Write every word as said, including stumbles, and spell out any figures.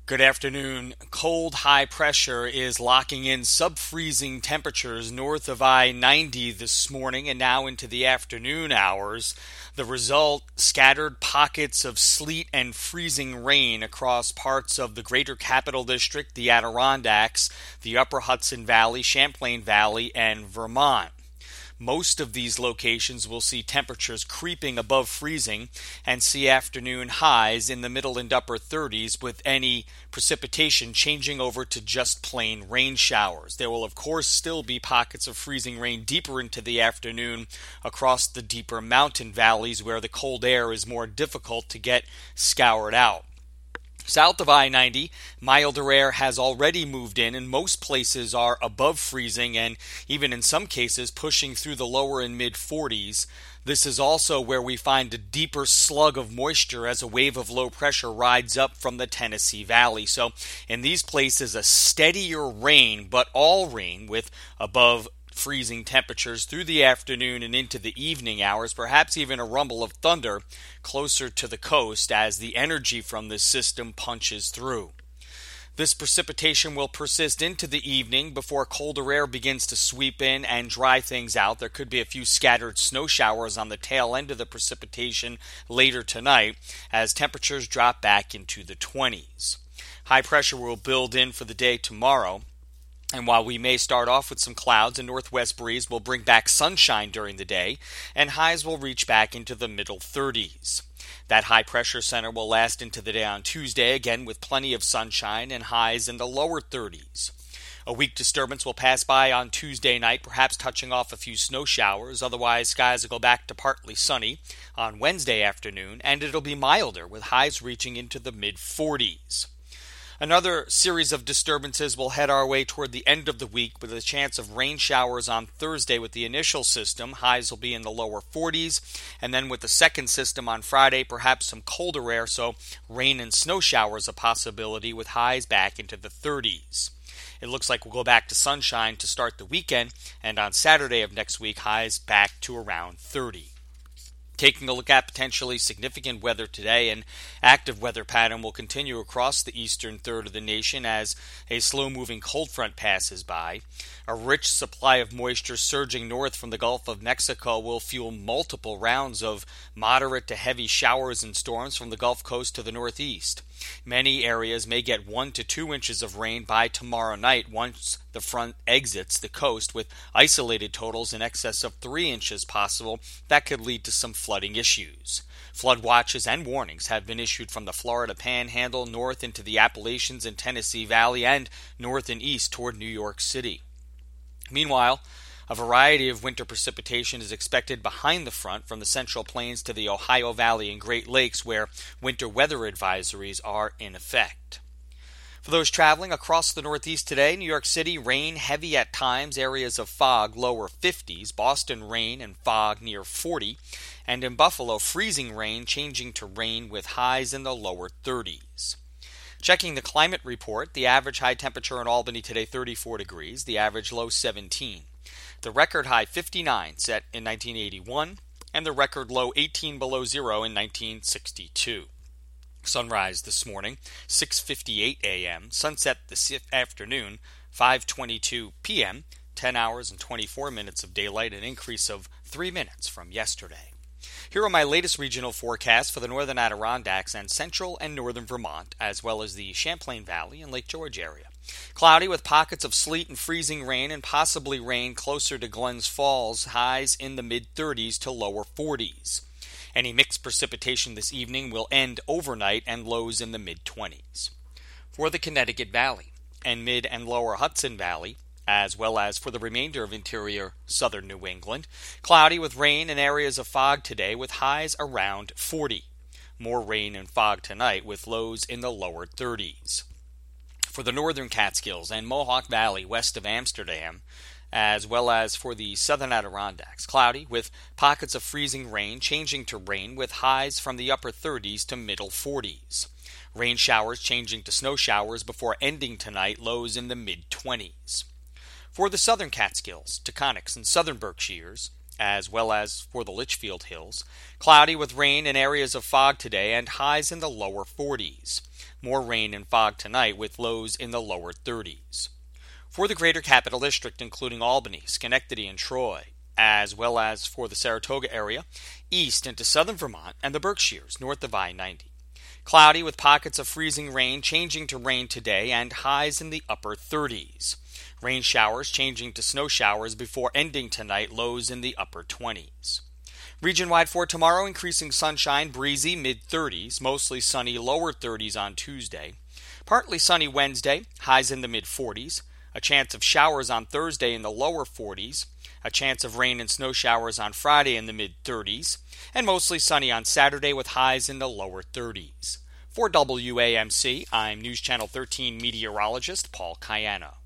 Good afternoon. Cold high pressure is locking in sub-freezing temperatures north of I ninety this morning and now into the afternoon hours. The result, scattered pockets of sleet and freezing rain across parts of the Greater Capital District, the Adirondacks, the Upper Hudson Valley, Champlain Valley, and Vermont. Most of these locations will see temperatures creeping above freezing and see afternoon highs in the middle and upper thirties, with any precipitation changing over to just plain rain showers. There will of course still be pockets of freezing rain deeper into the afternoon across the deeper mountain valleys where the cold air is more difficult to get scoured out. South of I ninety, milder air has already moved in, and most places are above freezing and even in some cases pushing through the lower and mid forties. This is also where we find a deeper slug of moisture as a wave of low pressure rides up from the Tennessee Valley. So in these places, a steadier rain, but all rain with above freezing temperatures through the afternoon and into the evening hours, perhaps even a rumble of thunder closer to the coast as the energy from this system punches through. This precipitation will persist into the evening before colder air begins to sweep in and dry things out. There could be a few scattered snow showers on the tail end of the precipitation later tonight as temperatures drop back into the twenties. High pressure will build in for the day tomorrow. And while we may start off with some clouds, a northwest breeze will bring back sunshine during the day, and highs will reach back into the middle thirties. That high pressure center will last into the day on Tuesday, again with plenty of sunshine and highs in the lower thirties. A weak disturbance will pass by on Tuesday night, perhaps touching off a few snow showers. Otherwise, skies will go back to partly sunny on Wednesday afternoon, and it'll be milder with highs reaching into the mid forties. Another series of disturbances will head our way toward the end of the week with a chance of rain showers on Thursday with the initial system. Highs will be in the lower forties. And then with the second system on Friday, perhaps some colder air, so rain and snow showers a possibility with highs back into the thirties. It looks like we'll go back to sunshine to start the weekend, and on Saturday of next week, highs back to around thirty. Taking a look at potentially significant weather today, an active weather pattern will continue across the eastern third of the nation as a slow-moving cold front passes by. A rich supply of moisture surging north from the Gulf of Mexico will fuel multiple rounds of moderate to heavy showers and storms from the Gulf Coast to the northeast. Many areas may get one to two inches of rain by tomorrow night once the front exits the coast, with isolated totals in excess of three inches possible that could lead to some flooding issues. Flood watches and warnings have been issued from the Florida Panhandle north into the Appalachians and Tennessee Valley and north and east toward New York City. Meanwhile, a variety of winter precipitation is expected behind the front from the Central Plains to the Ohio Valley and Great Lakes, where winter weather advisories are in effect. For those traveling across the Northeast today, New York City, rain heavy at times, areas of fog lower fifties, Boston rain and fog near forty, and in Buffalo, freezing rain changing to rain with highs in the lower thirties. Checking the climate report, the average high temperature in Albany today thirty-four degrees, the average low seventeen. The record high fifty-nine set in nineteen eighty-one, and the record low eighteen below zero in nineteen sixty-two. Sunrise this morning, six fifty-eight a.m. Sunset this afternoon, five twenty-two p.m., ten hours and twenty-four minutes of daylight, an increase of three minutes from yesterday. Here are my latest regional forecasts for the northern Adirondacks and central and northern Vermont, as well as the Champlain Valley and Lake George area. Cloudy with pockets of sleet and freezing rain and possibly rain closer to Glens Falls, highs in the mid thirties to lower forties. Any mixed precipitation this evening will end overnight and lows in the mid twenties. For the Connecticut Valley and mid and lower Hudson Valley, as well as for the remainder of interior southern New England, cloudy with rain and areas of fog today with highs around forty. More rain and fog tonight with lows in the lower thirties. For the northern Catskills and Mohawk Valley west of Amsterdam, as well as for the southern Adirondacks, cloudy with pockets of freezing rain changing to rain with highs from the upper thirties to middle forties. Rain showers changing to snow showers before ending tonight, lows in the mid twenties. For the southern Catskills, Taconics, and southern Berkshires, as well as for the Litchfield Hills, cloudy with rain and areas of fog today and highs in the lower forties. More rain and fog tonight with lows in the lower thirties. For the greater capital district, including Albany, Schenectady, and Troy, as well as for the Saratoga area, east into southern Vermont and the Berkshires, north of I ninety. Cloudy with pockets of freezing rain changing to rain today and highs in the upper thirties. Rain showers changing to snow showers before ending tonight, lows in the upper twenties. Region-wide for tomorrow, increasing sunshine, breezy, mid-thirties, mostly sunny, lower thirties on Tuesday. Partly sunny Wednesday, highs in the mid-forties. A chance of showers on Thursday in the lower forties. A chance of rain and snow showers on Friday in the mid-thirties. And mostly sunny on Saturday with highs in the lower thirties. For W A M C, I'm News Channel thirteen meteorologist Paul Cayano.